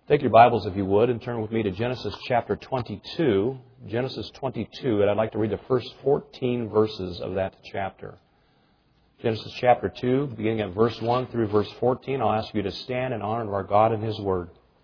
Take your Bibles, if you would, and turn with me to Genesis chapter 22. Genesis 22, and I'd like to read the first 14 verses of that chapter. Genesis chapter 2, beginning at verse 1 through verse 14. I'll ask you to stand in honor of our God and His Word.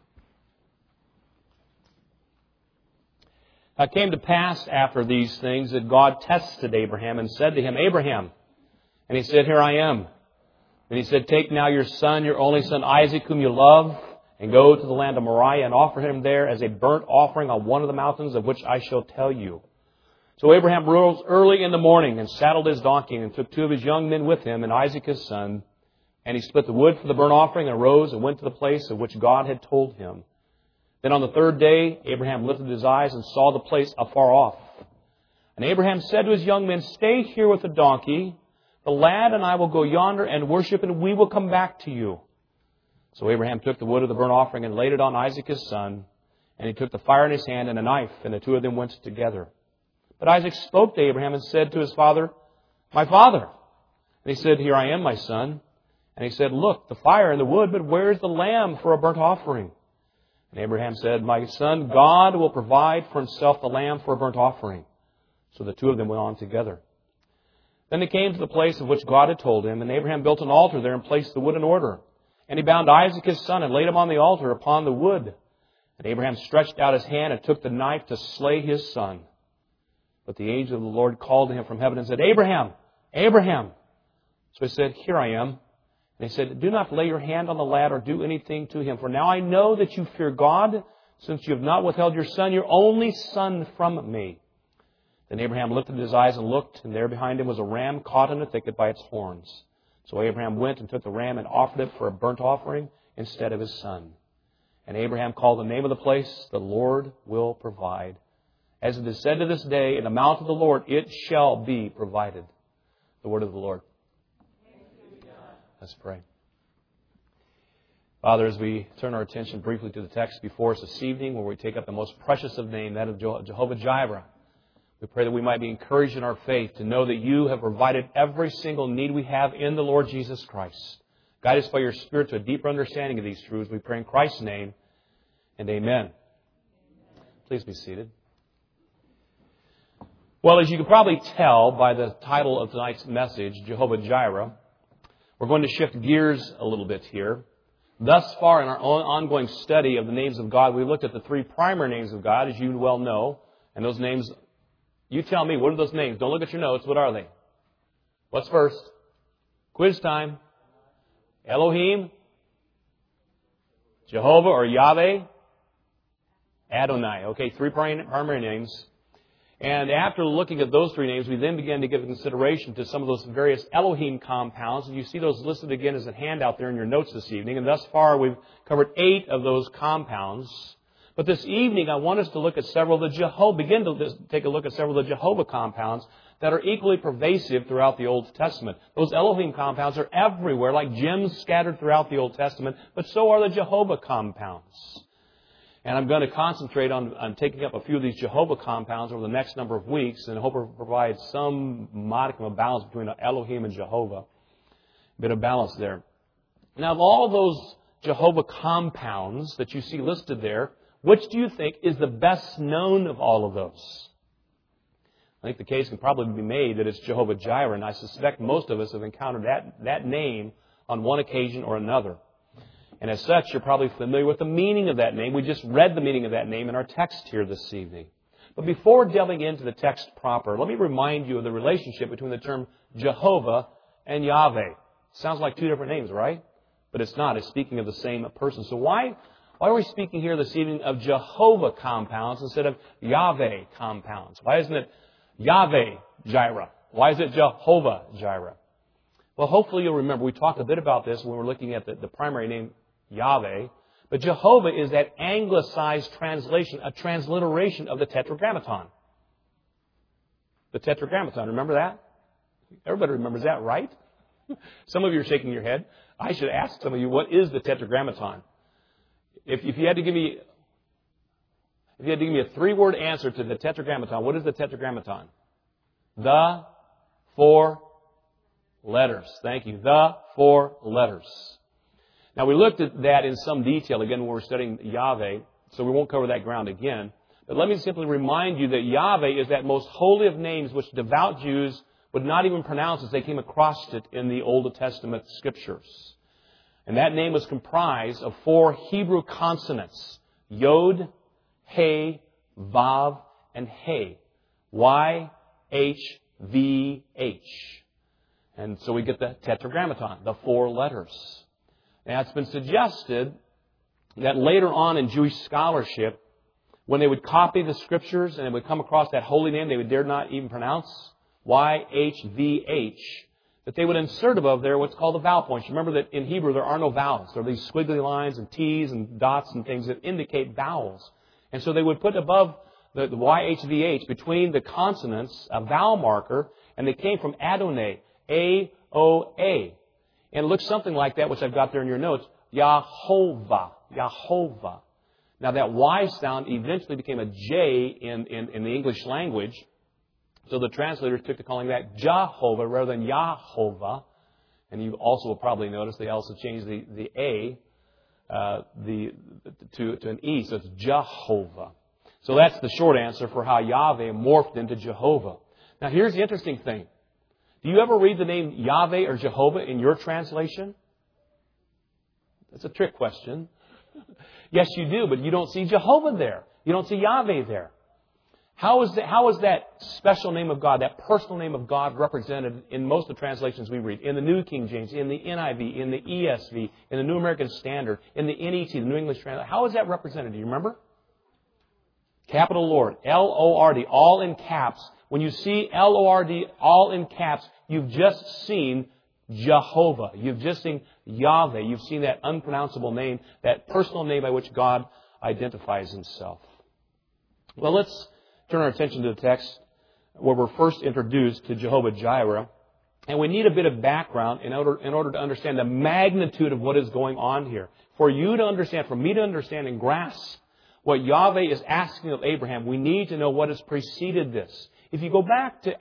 Now it came to pass after these things that God tested Abraham and said to him, Abraham. And he said, Here I am. And he said, Take now your son, your only son Isaac, whom you love, and go to the land of Moriah and offer him there as a burnt offering on one of the mountains of which I shall tell you. So Abraham rose early in the morning and saddled his donkey and took two of his young men with him and Isaac his son. And he split the wood for the burnt offering and arose and went to the place of which God had told him. Then on the third day, Abraham lifted his eyes and saw the place afar off. And Abraham said to his young men, Stay here with the donkey. The lad and I will go yonder and worship, and we will come back to you. So Abraham took the wood of the burnt offering and laid it on Isaac his son. And he took the fire in his hand and a knife, and the two of them went together. But Isaac spoke to Abraham and said to his father, My father. And he said, Here I am, my son. And he said, Look, the fire and the wood, but where is the lamb for a burnt offering? And Abraham said, My son, God will provide for himself the lamb for a burnt offering. So the two of them went on together. Then they came to the place of which God had told him, and Abraham built an altar there and placed the wood in order. And he bound Isaac his son and laid him on the altar upon the wood. And Abraham stretched out his hand and took the knife to slay his son. But the angel of the Lord called to him from heaven and said, Abraham, Abraham. So he said, Here I am. And he said, Do not lay your hand on the lad or do anything to him. For now I know that you fear God, since you have not withheld your son, your only son, from me. Then Abraham lifted his eyes and looked, and there behind him was a ram caught in a thicket by its horns. So Abraham went and took the ram and offered it for a burnt offering instead of his son. And Abraham called the name of the place, The Lord Will Provide. As it is said to this day, In the mount of the Lord it shall be provided. The word of the Lord. Let's pray. Father, as we turn our attention briefly to the text before us this evening, where we take up the most precious of names, that of Jehovah Jireh, we pray that we might be encouraged in our faith to know that you have provided every single need we have in the Lord Jesus Christ. Guide us by your Spirit to a deeper understanding of these truths. We pray in Christ's name, and amen. Please be seated. Well, as you can probably tell by the title of tonight's message, Jehovah Jireh, we're going to shift gears a little bit here. Thus far in our ongoing study of the names of God, we've looked at the three primary names of God, as you well know. And those names, you tell me, what are those names? Don't look at your notes. What are they? What's first? Quiz time. Elohim, Jehovah or Yahweh, Adonai. Okay, three primary names. And after looking at those three names, we then began to give consideration to some of those various Elohim compounds. And you see those listed again as a handout there in your notes this evening. And thus far, we've covered 8 of those compounds. But this evening, I want us to look at several of the begin to take a look at several of the Jehovah compounds that are equally pervasive throughout the Old Testament. Those Elohim compounds are everywhere, like gems scattered throughout the Old Testament, but so are the Jehovah compounds. And I'm going to concentrate on taking up a few of these Jehovah compounds over the next number of weeks, and hope to provide some modicum of balance between Elohim and Jehovah. A bit of balance there. Now, of all those Jehovah compounds that you see listed there, which do you think is the best known of all of those? I think the case can probably be made that it's Jehovah Jireh, and I suspect most of us have encountered that name on one occasion or another. And as such, you're probably familiar with the meaning of that name. We just read the meaning of that name in our text here this evening. But before delving into the text proper, let me remind you of the relationship between the term Jehovah and Yahweh. Sounds like two different names, right? But it's not. It's speaking of the same person. So why are we speaking here this evening of Jehovah compounds instead of Yahweh compounds? Why isn't it Yahweh Jireh? Why is it Jehovah Jireh? Well, hopefully you'll remember we talked a bit about this when we were looking at the primary name Yahweh. But Jehovah is that anglicized translation, a transliteration of the Tetragrammaton. The Tetragrammaton, remember that? Everybody remembers that, right? Some of you are shaking your head. I should ask some of you, what is the Tetragrammaton? If you had to give me a 3-word answer to the Tetragrammaton, what is the Tetragrammaton? The 4 letters. Thank you. The 4 letters. Now, we looked at that in some detail, again, when we were studying Yahweh, so we won't cover that ground again. But let me simply remind you that Yahweh is that most holy of names which devout Jews would not even pronounce as they came across it in the Old Testament Scriptures. And that name was comprised of 4 Hebrew consonants: Yod, He, Vav, and He. Y-H-V-H. And so we get the Tetragrammaton, the 4 letters. Now, it's been suggested that later on in Jewish scholarship, when they would copy the Scriptures and they would come across that holy name they would dare not even pronounce, Y-H-V-H, that they would insert above there what's called the vowel points. Remember that in Hebrew there are no vowels. There are these squiggly lines and T's and dots and things that indicate vowels. And so they would put above the Y-H-V-H between the consonants a vowel marker, and they came from Adonai, A-O-A. And it looks something like that, which I've got there in your notes, Yahovah, Yahovah. Now that Y sound eventually became a J in the English language. So the translators took to calling that Jehovah rather than Yahovah. And you also will probably notice they also changed the A to an E, so it's Jehovah. So that's the short answer for how Yahweh morphed into Jehovah. Now here's the interesting thing. Do you ever read the name Yahweh or Jehovah in your translation? That's a trick question. Yes, you do, but you don't see Jehovah there. You don't see Yahweh there. How is that special name of God, that personal name of God, represented in most of the translations we read? In the New King James, in the NIV, in the ESV, in the New American Standard, in the NET, the New English Translation. How is that represented? Do you remember? Capital Lord, L-O-R-D, all in caps. When you see L-O-R-D, all in caps, you've just seen Jehovah. You've just seen Yahweh. You've seen that unpronounceable name, that personal name by which God identifies Himself. Well, let's turn our attention to the text where we're first introduced to Jehovah Jireh. And we need a bit of background in order to understand the magnitude of what is going on here. For you to understand, for me to understand and grasp what Yahweh is asking of Abraham, we need to know what has preceded this. If you go back to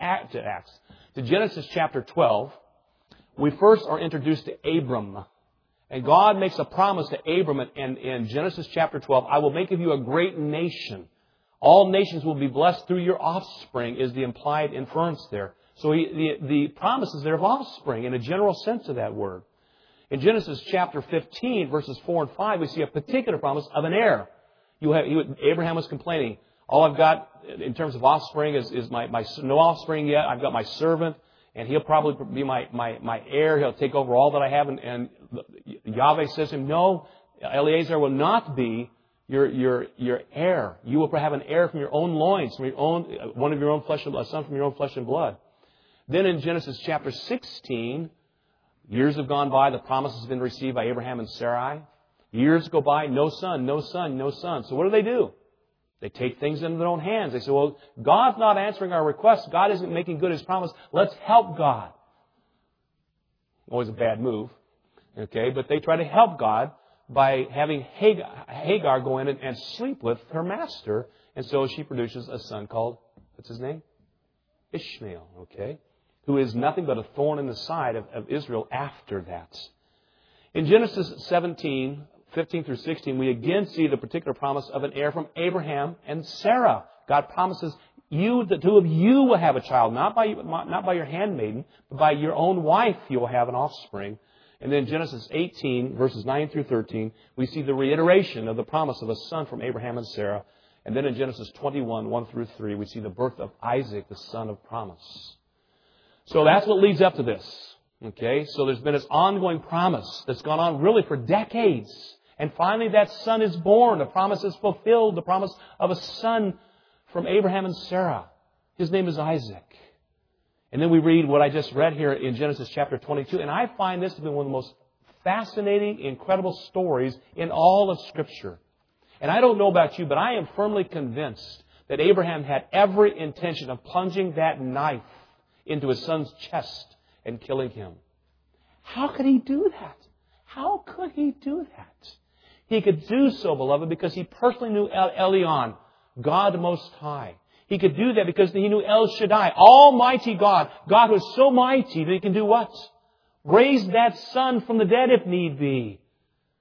Genesis chapter 12, we first are introduced to Abram. And God makes a promise to Abram in Genesis chapter 12, I will make of you a great nation. All nations will be blessed through your offspring is the implied inference there. So the promise is there of offspring in a general sense of that word. In Genesis chapter 15, verses 4 and 5, we see a particular promise of an heir. Abraham was complaining, all I've got in terms of offspring is my no offspring yet. I've got my servant, and he'll probably be my heir. He'll take over all that I have. And Yahweh says to him, no, Eliezer will not be your heir. You will have an heir from your own loins, from your own one of your own flesh and blood, a son from your own flesh and blood. Then in Genesis chapter 16, years have gone by. The promise has been received by Abraham and Sarai. Years go by, no son, no son, no son. So what do? They take things into their own hands. They say, well, God's not answering our requests. God isn't making good His promise. Let's help God. Always a bad move. Okay, but they try to help God by having Hagar go in and sleep with her master. And so she produces a son called, what's his name? Ishmael, okay? Who is nothing but a thorn in the side of Israel after that. In Genesis 17, 15 through 16, we again see the particular promise of an heir from Abraham and Sarah. God promises the two of you will have a child, not by your handmaiden, but by your own wife you will have an offspring. And then Genesis 18, verses 9 through 13, we see the reiteration of the promise of a son from Abraham and Sarah. And then in Genesis 21, 1 through 3, we see the birth of Isaac, the son of promise. So that's what leads up to this. Okay, so there's been this ongoing promise that's gone on really for decades. And finally that son is born. The promise is fulfilled. The promise of a son from Abraham and Sarah. His name is Isaac. And then we read what I just read here in Genesis chapter 22. And I find this to be one of the most fascinating, incredible stories in all of Scripture. And I don't know about you, but I am firmly convinced that Abraham had every intention of plunging that knife into his son's chest and killing him. How could he do that? How could he do that? He could do so, beloved, because he personally knew Elyon, God Most High. He could do that because he knew El Shaddai, Almighty God. God was so mighty that He can do what? Raise that son from the dead if need be.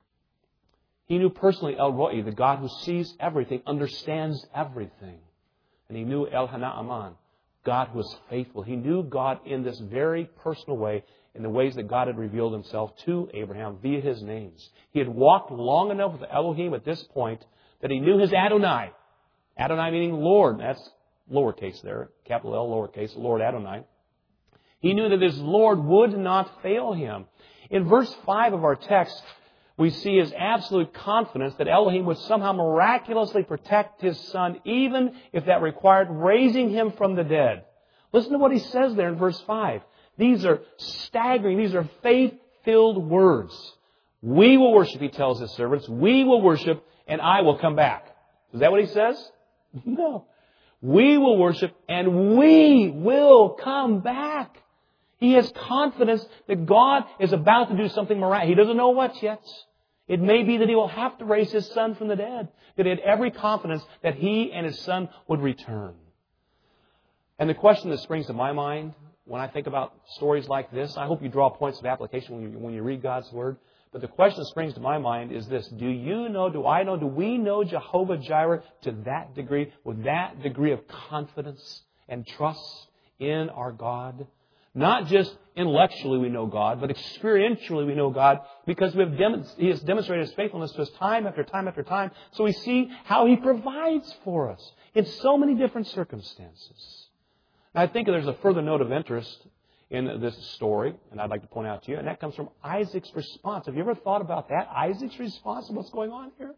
He knew personally El Roi, the God who sees everything, understands everything. And he knew El Hana'aman, God who is faithful. He knew God in this very personal way, in the ways that God had revealed Himself to Abraham via His names. He had walked long enough with Elohim at this point that he knew His Adonai. Adonai meaning Lord. That's lowercase there, capital L, lowercase, Lord Adonai. He knew that His Lord would not fail him. In verse 5 of our text, we see his absolute confidence that Elohim would somehow miraculously protect his son, even if that required raising him from the dead. Listen to what he says there in verse 5. These are staggering. These are faith-filled words. We will worship, he tells his servants. We will worship, and I will come back. Is that what he says? No. We will worship, and we will come back. He has confidence that God is about to do something miraculous. He doesn't know what yet. It may be that He will have to raise His son from the dead. That He had every confidence that He and His son would return. And the question that springs to my mind when I think about stories like this, I hope you draw points of application when you read God's Word. But the question that springs to my mind is this. Do you know, do I know, do we know Jehovah Jireh to that degree, with that degree of confidence and trust in our God? Not just intellectually we know God, but experientially we know God because He has demonstrated His faithfulness to us time after time after time. So we see how He provides for us in so many different circumstances. And I think there's a further note of interest in this story, and I'd like to point out to you, and that comes from Isaac's response. Have you ever thought about that? Isaac's response to what's going on here?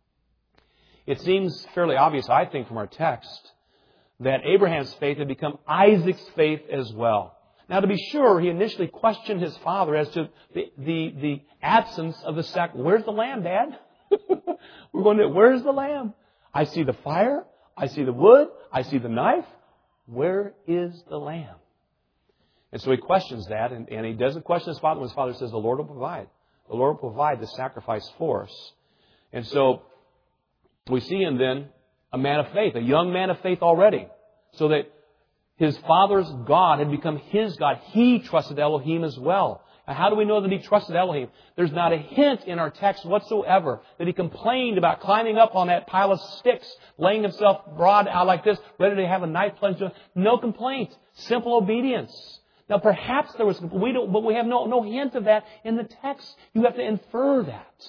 It seems fairly obvious, I think, from our text, that Abraham's faith had become Isaac's faith as well. Now, to be sure, he initially questioned his father as to the absence of the sacrifice. Where's the lamb, Dad? Where's the lamb? I see the fire. I see the wood. I see the knife. Where is the lamb? And so he questions that, and he doesn't question his father when his father says, the Lord will provide. The Lord will provide the sacrifice for us. And so we see him then a man of faith, a young man of faith already. So that his father's God had become his God. He trusted Elohim as well. Now, how do we know that he trusted Elohim? There's not a hint in our text whatsoever that he complained about climbing up on that pile of sticks, laying himself broad out like this, ready to have a knife plunged into him. No complaint. Simple obedience. Now, perhaps there was, but we have no hint of that in the text. You have to infer that.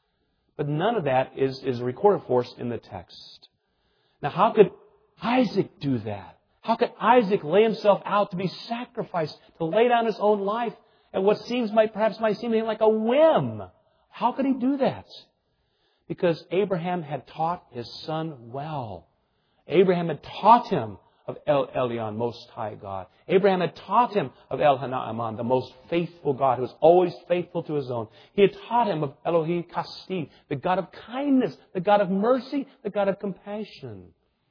But none of that is recorded for us in the text. Now, how could Isaac do that? How could Isaac lay himself out to be sacrificed, to lay down his own life at what perhaps might seem to him like a whim? How could he do that? Because Abraham had taught his son well. Abraham had taught him of El Elyon, Most High God. Abraham had taught him of El Hana'aman, the most faithful God who is always faithful to His own. He had taught him of Elohi Kasid, the God of kindness, the God of mercy, the God of compassion.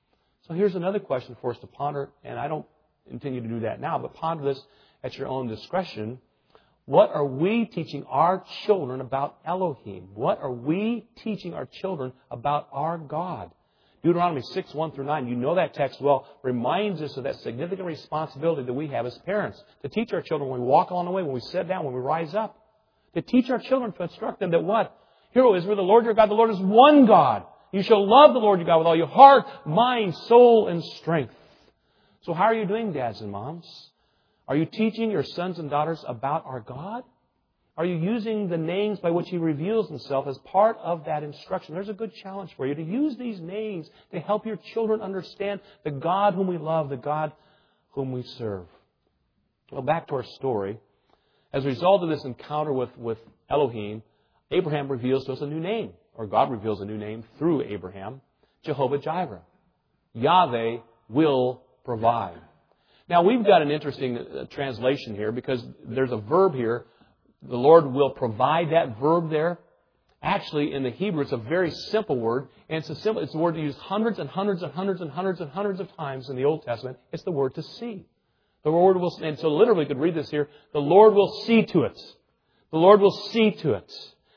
So here's another question for us to ponder, and I don't intend you to do that now, but ponder this at your own discretion. What are we teaching our children about Elohim? What are we teaching our children about our God? Deuteronomy 6, 1 through 9, you know that text well, reminds us of that significant responsibility that we have as parents to teach our children when we walk along the way, when we sit down, when we rise up. To teach our children, to instruct them that what? Hear, O Israel, the Lord your God, the Lord is one God. You shall love the Lord your God with all your heart, mind, soul, and strength. So how are you doing, dads and moms? Are you teaching your sons and daughters about our God? Are you using the names by which He reveals Himself as part of that instruction? There's a good challenge for you to use these names to help your children understand the God whom we love, the God whom we serve. Well, back to our story. As a result of this encounter with Elohim, Abraham reveals to us a new name, or God reveals a new name through Abraham, Jehovah Jireh. Yahweh will provide. Now, we've got an interesting translation here because there's a verb here. The Lord will provide. That verb there. Actually, in the Hebrew, it's a very simple word. And it's a word used hundreds and hundreds and hundreds and hundreds and hundreds of times in the Old Testament. It's the word to see. The Lord will, and so literally we could read this here. The Lord will see to it. The Lord will see to it.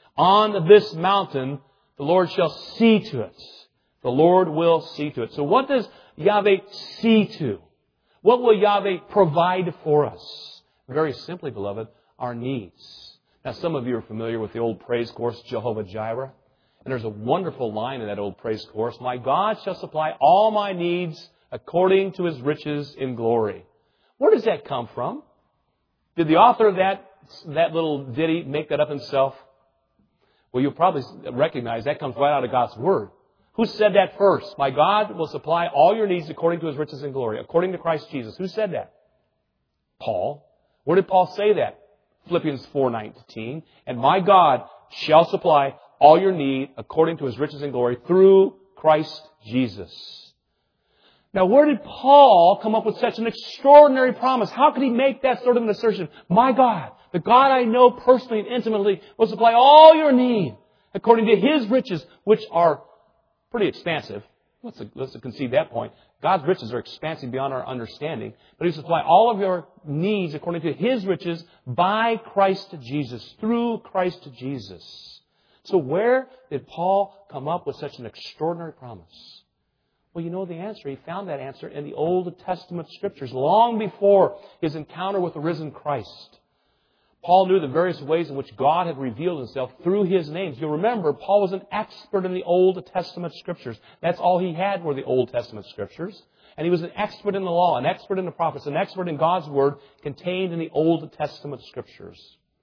On this mountain, the Lord shall see to it. The Lord will see to it. So what does Yahweh see to? What will Yahweh provide for us? Very simply, beloved, our needs. Now, some of you are familiar with the old praise course, Jehovah Jireh. And there's a wonderful line in that old praise chorus. My God shall supply all my needs according to His riches in glory. Where does that come from? Did the author of that little ditty make that up himself? Well, you'll probably recognize that comes right out of God's Word. Who said that first? My God will supply all your needs according to His riches in glory, according to Christ Jesus. Who said that? Paul. Where did Paul say that? Philippians 4:19. And my God shall supply all your need according to His riches in glory through Christ Jesus. Now, where did Paul come up with such an extraordinary promise? How could he make that sort of an assertion? My God, the God I know personally and intimately, will supply all your need according to His riches, which are pretty expansive. Let's concede that point. God's riches are expansive beyond our understanding. But He will supply all of your needs according to His riches by Christ Jesus, through Christ Jesus. So where did Paul come up with such an extraordinary promise? Well, you know the answer. He found that answer in the Old Testament Scriptures, long before his encounter with the risen Christ. Paul knew the various ways in which God had revealed Himself through His names. You'll remember, Paul was an expert in the Old Testament Scriptures. That's all he had were the Old Testament Scriptures. And he was an expert in the law, an expert in the prophets, an expert in God's Word contained in the Old Testament Scriptures.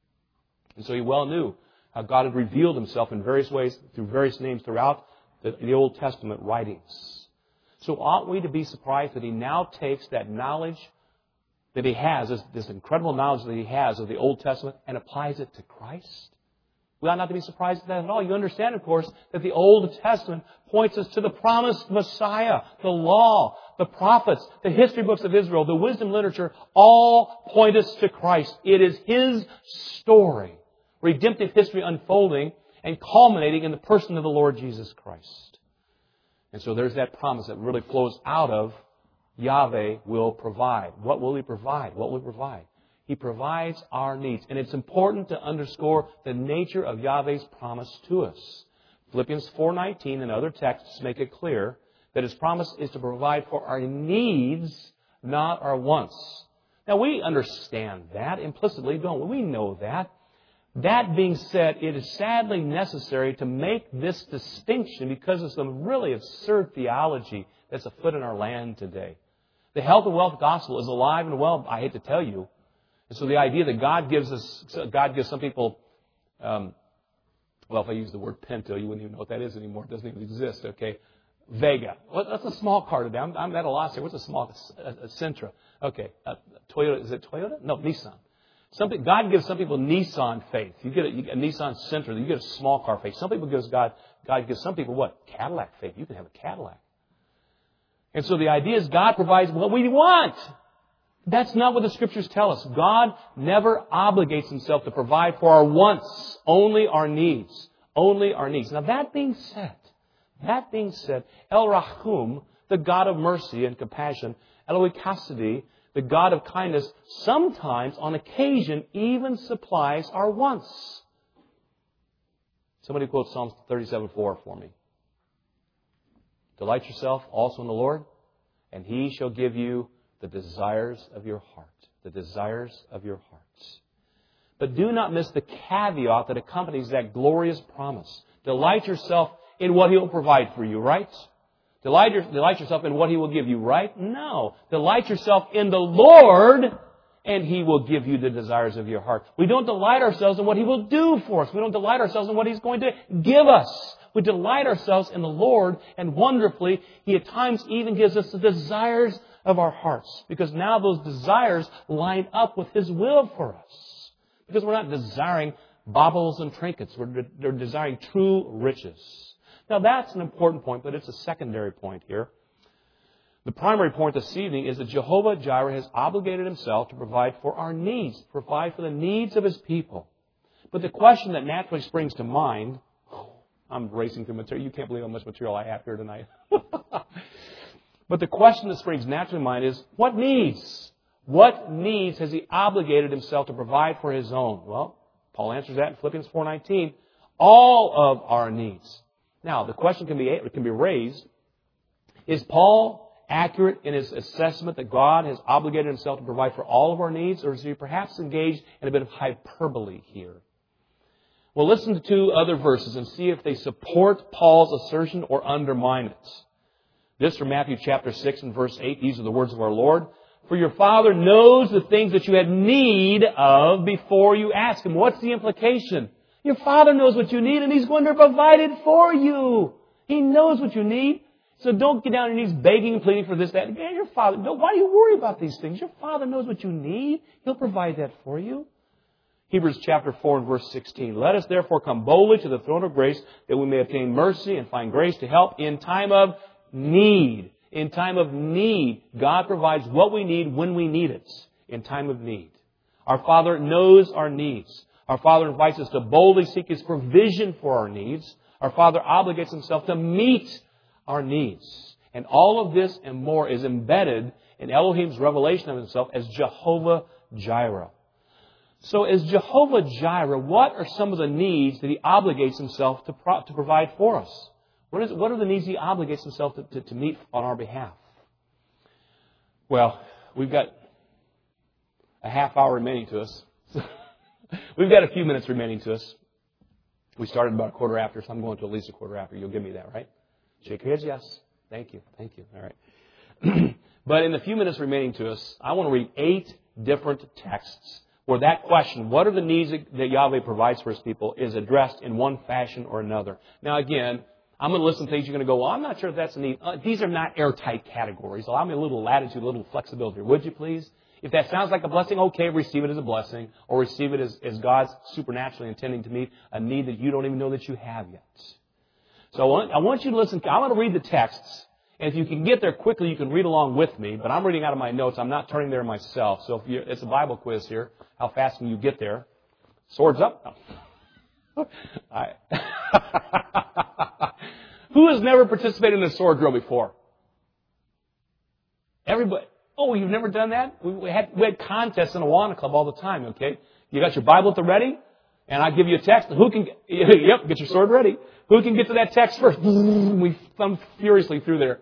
And so he well knew how God had revealed Himself in various ways, through various names throughout the Old Testament writings. So ought we to be surprised that He now takes that knowledge that He has, this incredible knowledge that He has of the Old Testament, and applies it to Christ? We ought not to be surprised at that at all. You understand, of course, that the Old Testament points us to the promised Messiah, the law, the prophets, the history books of Israel, the wisdom literature, all point us to Christ. It is His story, redemptive history unfolding and culminating in the person of the Lord Jesus Christ. And so there's that promise that really flows out of Yahweh will provide. What will He provide? What will He provide? He provides our needs. And it's important to underscore the nature of Yahweh's promise to us. Philippians 4:19 and other texts make it clear that His promise is to provide for our needs, not our wants. Now we understand that implicitly, don't we? We know that. That being said, it is sadly necessary to make this distinction because of some really absurd theology that's afoot in our land today. The health and wealth gospel is alive and well, I hate to tell you. And so the idea that God gives some people, well, if I use the word Pinto, you wouldn't even know what that is anymore. It doesn't even exist, okay? Vega. Well, that's a small car today. I'm at a loss here. What's a small? Sentra. Okay. Toyota. Is it Toyota? No, Nissan. God gives some people Nissan faith. You get a Nissan Sentra. You get a small car faith. Some people God gives some people what? Cadillac faith. You can have a Cadillac. And so the idea is God provides what we want. That's not what the Scriptures tell us. God never obligates Himself to provide for our wants, only our needs. Only our needs. Now that being said, El Rahum, the God of mercy and compassion, Eloi Chastity, the God of kindness, sometimes, on occasion, even supplies our wants. Somebody quote Psalms 37:4 for me. Delight yourself also in the Lord, and He shall give you the desires of your heart. The desires of your hearts. But do not miss the caveat that accompanies that glorious promise. Delight yourself in what He will provide for you, right? Delight yourself in what He will give you, right? No. Delight yourself in the Lord, and He will give you the desires of your heart. We don't delight ourselves in what He will do for us. We don't delight ourselves in what He's going to give us. We delight ourselves in the Lord, and wonderfully, He at times even gives us the desires of our hearts. Because now those desires line up with His will for us. Because we're not desiring baubles and trinkets. We're desiring true riches. Now that's an important point, but it's a secondary point here. The primary point this evening is that Jehovah Jireh has obligated Himself to provide for our needs, to provide for the needs of His people. But the question that naturally springs to mind, I'm racing through material. You can't believe how much material I have here tonight. But the question that springs naturally to mind is, what needs? What needs has He obligated Himself to provide for His own? Well, Paul answers that in Philippians 4:19. All of our needs. Now, the question can be raised, is Paul accurate in his assessment that God has obligated Himself to provide for all of our needs, or is he perhaps engaged in a bit of hyperbole here? Well, listen to two other verses and see if they support Paul's assertion or undermine it. This from Matthew chapter 6 and verse 8. These are the words of our Lord. For your Father knows the things that you have need of before you ask Him. What's the implication? Your Father knows what you need and He's going to provide it for you. He knows what you need. So don't get down on your knees begging and pleading for this, that. Man, your Father, why do you worry about these things? Your Father knows what you need. He'll provide that for you. Hebrews chapter 4 and verse 16. Let us therefore come boldly to the throne of grace that we may obtain mercy and find grace to help in time of need. In time of need, God provides what we need when we need it. In time of need. Our Father knows our needs. Our Father invites us to boldly seek His provision for our needs. Our Father obligates Himself to meet our needs. And all of this and more is embedded in Elohim's revelation of Himself as Jehovah Jireh. So as Jehovah Jireh, what are some of the needs that He obligates Himself to provide for us? What are the needs He obligates Himself to meet on our behalf? Well, we've got a half hour remaining to us. We've got a few minutes remaining to us. We started about a quarter after, so I'm going to at least a quarter after. You'll give me that, right? Shake your heads, yes. Thank you. All right. But in the few minutes remaining to us, I want to read 8 different texts where that question, what are the needs that Yahweh provides for His people, is addressed in one fashion or another. Now again, I'm going to listen to things you're going to go, well, I'm not sure if that's a need. These are not airtight categories. Allow me a little latitude, a little flexibility. Would you please? If that sounds like a blessing, okay, receive it as a blessing. Or receive it as God's supernaturally intending to meet a need that you don't even know that you have yet. So I want you to listen. I'm going to read the texts. And if you can get there quickly, you can read along with me. But I'm reading out of my notes. I'm not turning there myself. So it's a Bible quiz here. How fast can you get there? Swords up? No. Who has never participated in a sword drill before? Everybody. Oh, you've never done that? We had contests in the Awana Club all the time, okay? You got your Bible at the ready? And I give you a text. Who can get your sword ready. Who can get to that text first? We thumbed furiously through there.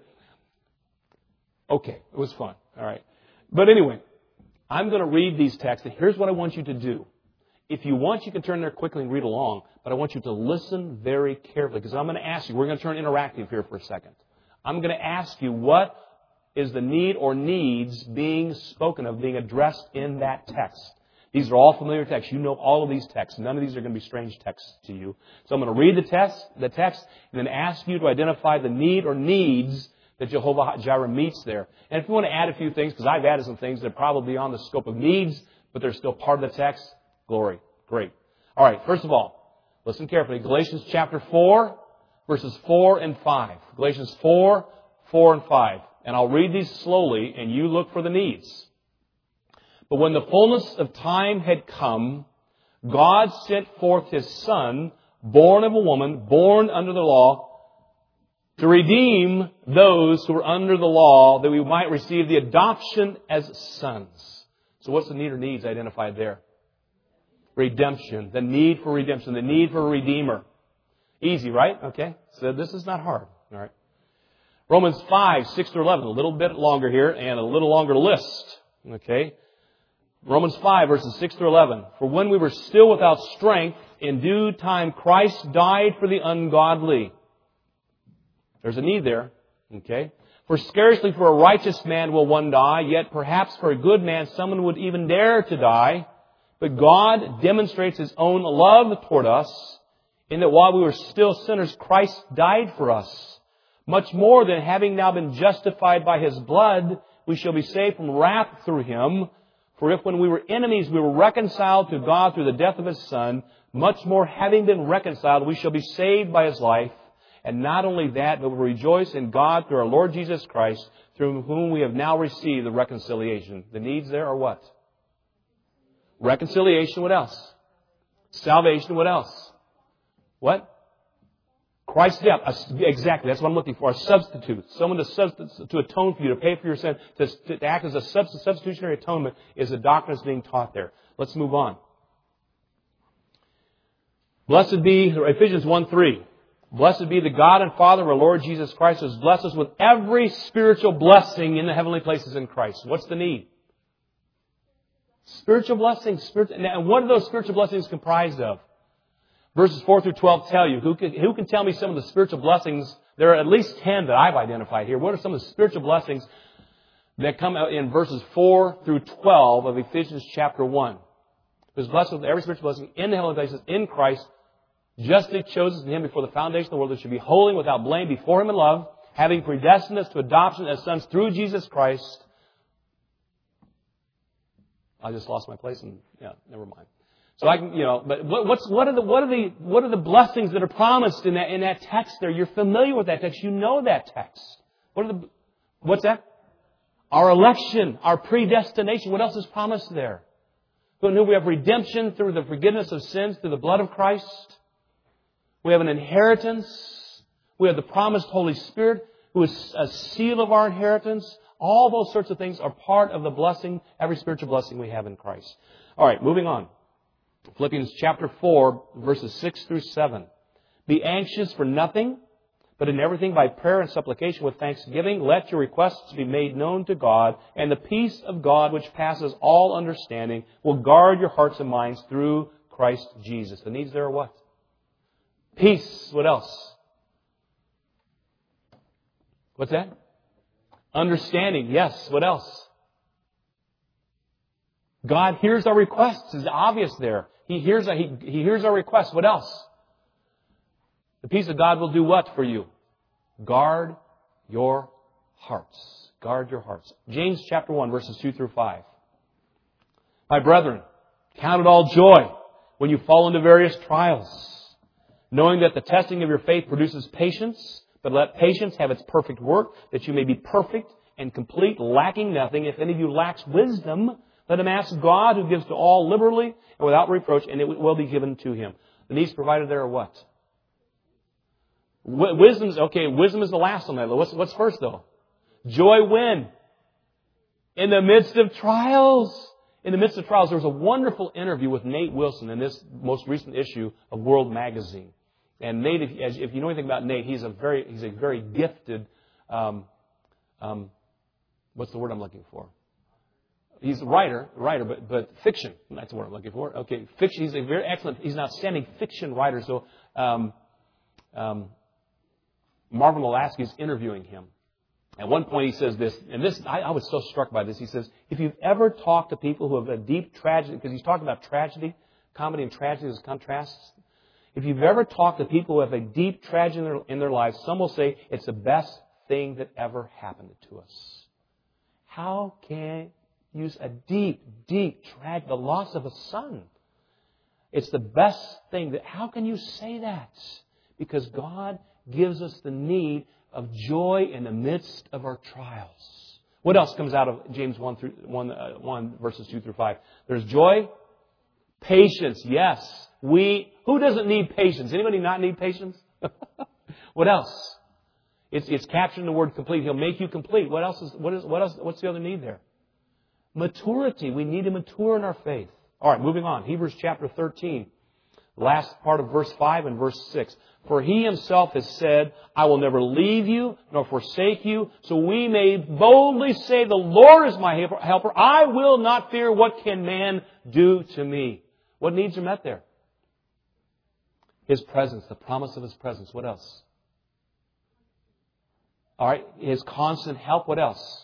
Okay, it was fun. All right. But anyway, I'm going to read these texts, and here's what I want you to do. If you want, you can turn there quickly and read along, but I want you to listen very carefully, because I'm going to ask you, we're going to turn interactive here for a second. I'm going to ask you, what is the need or needs being spoken of, being addressed in that text? These are all familiar texts. You know all of these texts. None of these are going to be strange texts to you. So I'm going to read the text, and then ask you to identify the need or needs that Jehovah Jireh meets there. And if you want to add a few things, because I've added some things that are probably beyond the scope of needs, but they're still part of the text, glory. Great. All right, first of all, listen carefully. Galatians chapter 4, verses 4 and 5. Galatians 4, 4 and 5. And I'll read these slowly, and you look for the needs. But when the fullness of time had come, God sent forth His Son, born of a woman, born under the law, to redeem those who were under the law, that we might receive the adoption as sons. So what's the need or needs identified there? Redemption. The need for redemption. The need for a Redeemer. Easy, right? Okay. So this is not hard. All right. Romans 5, 6 through 11. A little bit longer here and a little longer list. Okay. Romans 5, verses 6 through 11. For when we were still without strength, in due time Christ died for the ungodly. There's a need there. Okay. For scarcely for a righteous man will one die, yet perhaps for a good man someone would even dare to die. But God demonstrates His own love toward us, in that while we were still sinners, Christ died for us. Much more than having now been justified by His blood, we shall be saved from wrath through Him. For if when we were enemies, we were reconciled to God through the death of His Son, much more having been reconciled, we shall be saved by His life. And not only that, but we rejoice in God through our Lord Jesus Christ, through whom we have now received the reconciliation. The needs there are what? Reconciliation, what else? Salvation, what else? What? Christ's death. Exactly, that's what I'm looking for. A substitute. Someone to atone for you, to pay for your sin, to act as a substitutionary atonement is the doctrine that's being taught there. Let's move on. Blessed be, Ephesians 1:3. Blessed be the God and Father of our Lord Jesus Christ, who has blessed us with every spiritual blessing in the heavenly places in Christ. What's the need? Spiritual blessings. And what are those spiritual blessings comprised of? Verses 4 through 12 tell you. Who can tell me some of the spiritual blessings? There are at least 10 that I've identified here. What are some of the spiritual blessings that come out in verses 4 through 12 of Ephesians chapter 1? Who's blessed with every spiritual blessing in the heavenly places in Christ, justly chosen in Him before the foundation of the world, that should be holy and without blame before Him in love, having predestined us to adoption as sons through Jesus Christ. I just lost my place and, never mind. So I can, but what are the blessings that are promised in that text there? You're familiar with that text. You know that text. What's that? Our election, our predestination. What else is promised there? We have redemption through the forgiveness of sins through the blood of Christ. We have an inheritance. We have the promised Holy Spirit, who is a seal of our inheritance. All those sorts of things are part of the blessing, every spiritual blessing we have in Christ. All right, moving on. Philippians chapter 4, verses 6 through 7. Be anxious for nothing, but in everything by prayer and supplication with thanksgiving, let your requests be made known to God, and the peace of God, which passes all understanding, will guard your hearts and minds through Christ Jesus. The needs there are what? Peace. What else? What's that? Understanding. Yes. What else? God hears our requests. It's obvious there. He hears our requests. What else? The peace of God will do what for you? Guard your hearts. Guard your hearts. James chapter 1, verses 2 through 5. My brethren, count it all joy when you fall into various trials, knowing that the testing of your faith produces patience, but let patience have its perfect work, that you may be perfect and complete, lacking nothing. If any of you lacks wisdom, let him ask God, who gives to all liberally and without reproach, and it will be given to him. The needs provided there are what? Wisdom is the last on that. What's first though? Joy when? In the midst of trials. In the midst of trials. There was a wonderful interview with Nate Wilson in this most recent issue of World Magazine. And Nate, if you know anything about Nate, he's a very gifted, what's the word I'm looking for? He's a writer, but fiction. That's the word I'm looking for. Okay, fiction. He's a very excellent, he's an outstanding fiction writer. So, Marvin Lasky is interviewing him. At one point he says this, and this, I was so struck by this. He says, if you've ever talked to people who have a deep tragedy, because he's talking about tragedy, comedy and tragedy as contrasts. If you've ever talked to people who have a deep tragedy in their lives, some will say it's the best thing that ever happened to us. How can you use a deep, deep tragedy, the loss of a son? It's the best thing how can you say that? Because God gives us the need of joy in the midst of our trials. What else comes out of James 1 verses 2 through 5? There's joy, patience. Yes. Who doesn't need patience? Anybody not need patience? What else? It's captured in the word complete. He'll make you complete. What else? What's the other need there? Maturity. We need to mature in our faith. All right, moving on. Hebrews chapter 13. Last part of verse 5 and verse 6. For He Himself has said, I will never leave you nor forsake you. So we may boldly say, the Lord is my helper. I will not fear. What can man do to me? What needs are met there? His presence, the promise of His presence. What else? All right, His constant help. What else?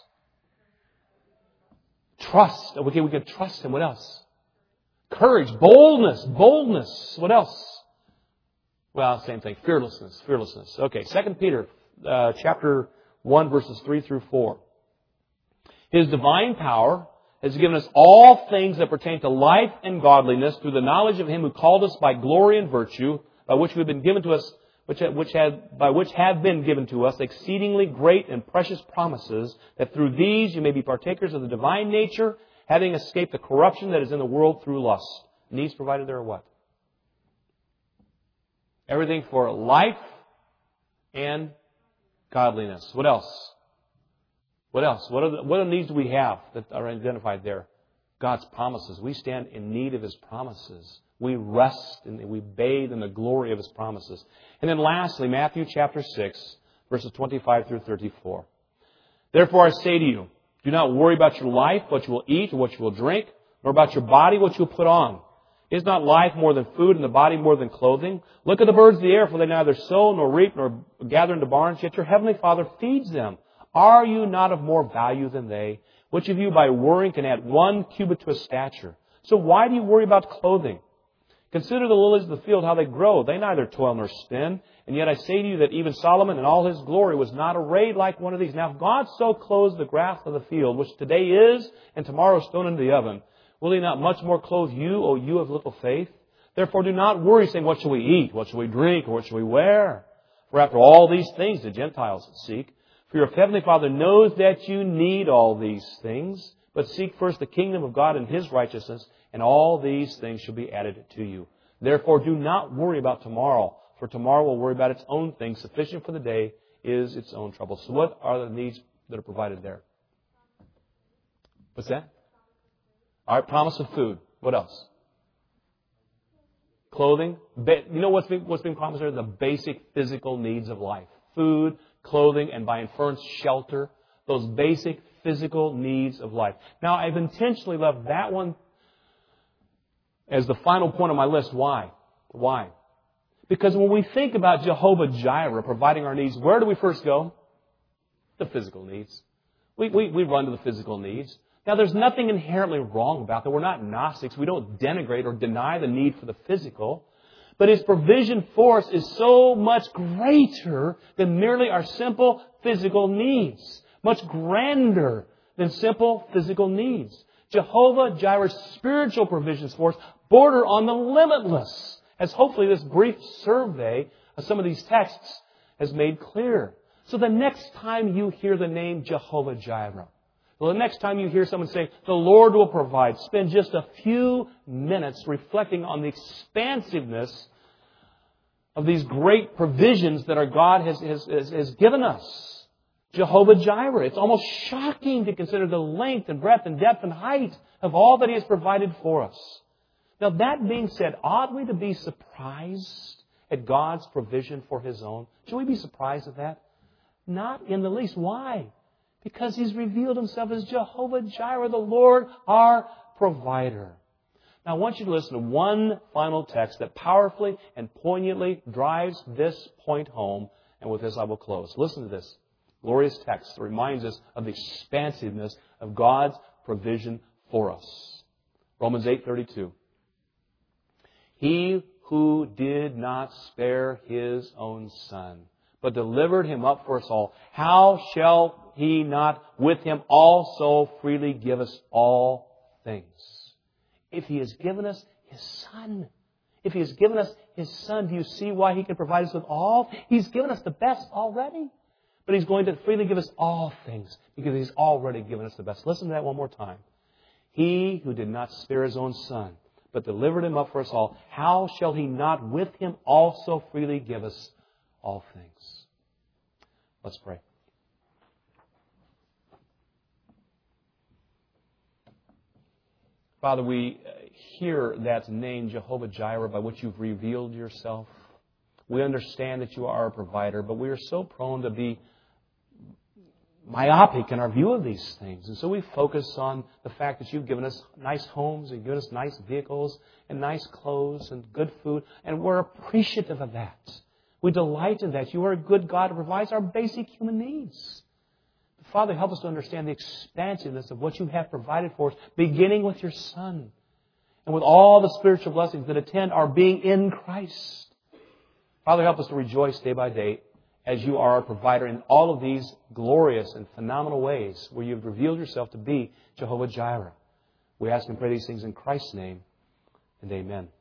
Trust. Okay, we can trust Him. What else? Courage, boldness. What else? Well, same thing. Fearlessness. Okay, 2 Peter chapter 1, verses 3 through 4. His divine power has given us all things that pertain to life and godliness through the knowledge of Him who called us by glory and virtue, by which have been given to us, by which have been given to us exceedingly great and precious promises, that through these you may be partakers of the divine nature, having escaped the corruption that is in the world through lust. Needs provided there are what? Everything for life and godliness. What else? What other needs do we have that are identified there? God's promises. We stand in need of His promises. We rest and we bathe in the glory of His promises. And then lastly, Matthew chapter 6, verses 25 through 34. Therefore I say to you, do not worry about your life, what you will eat or what you will drink, nor about your body, what you will put on. Is not life more than food and the body more than clothing? Look at the birds of the air, for they neither sow nor reap nor gather into barns, yet your heavenly Father feeds them. Are you not of more value than they? Which of you by worrying can add 1 cubit to his stature? So why do you worry about clothing? Consider the lilies of the field, how they grow. They neither toil nor spin. And yet I say to you that even Solomon in all his glory was not arrayed like one of these. Now if God so clothes the grass of the field, which today is and tomorrow is thrown into the oven, will He not much more clothe you, O you of little faith? Therefore do not worry, saying, what shall we eat? What shall we drink? Or what shall we wear? For after all these things the Gentiles seek. For your heavenly Father knows that you need all these things. But seek first the kingdom of God and His righteousness, and all these things shall be added to you. Therefore do not worry about tomorrow, for tomorrow will worry about its own things. Sufficient for the day is its own trouble. So what are the needs that are provided there? What's that? All right, promise of food. What else? Clothing. You know what's being promised there? The basic physical needs of life. Food, clothing, and by inference, shelter. Those basic physical needs of life. Now, I've intentionally left that one as the final point on my list. Why? Why? Because when we think about Jehovah Jireh providing our needs, where do we first go? The physical needs. We run to the physical needs. Now, there's nothing inherently wrong about that. We're not Gnostics. We don't denigrate or deny the need for the physical. But His provision for us is so much greater than merely our simple physical needs. Much grander than simple physical needs. Jehovah Jireh's spiritual provisions for us border on the limitless, as hopefully this brief survey of some of these texts has made clear. So the next time you hear the name Jehovah Jireh, well, the next time you hear someone say, the Lord will provide, spend just a few minutes reflecting on the expansiveness of these great provisions that our God has given us. Jehovah Jireh. It's almost shocking to consider the length and breadth and depth and height of all that He has provided for us. Now, that being said, ought we to be surprised at God's provision for His own? Should we be surprised at that? Not in the least. Why? Because He's revealed Himself as Jehovah Jireh, the Lord our provider. Now, I want you to listen to one final text that powerfully and poignantly drives this point home. And with this, I will close. Listen to this glorious text that reminds us of the expansiveness of God's provision for us. Romans 8:32. He who did not spare His own Son, but delivered Him up for us all, how shall He not with Him also freely give us all things? If He has given us His Son, if He has given us His Son, do you see why He can provide us with all? He's given us the best already. But He's going to freely give us all things because He's already given us the best. Listen to that one more time. He who did not spare His own Son, but delivered Him up for us all, how shall He not with Him also freely give us all things? Let's pray. Father, we hear that name, Jehovah Jireh, by which You've revealed Yourself. We understand that You are our provider, but we are so prone to be myopic in our view of these things. And so we focus on the fact that You've given us nice homes, and given us nice vehicles, and nice clothes, and good food, and we're appreciative of that. We delight in that. You are a good God who provides our basic human needs. Father, help us to understand the expansiveness of what You have provided for us, beginning with Your Son, and with all the spiritual blessings that attend our being in Christ. Father, help us to rejoice day by day as You are our provider in all of these glorious and phenomenal ways where You've revealed Yourself to be Jehovah Jireh. We ask and pray these things in Christ's name, and amen.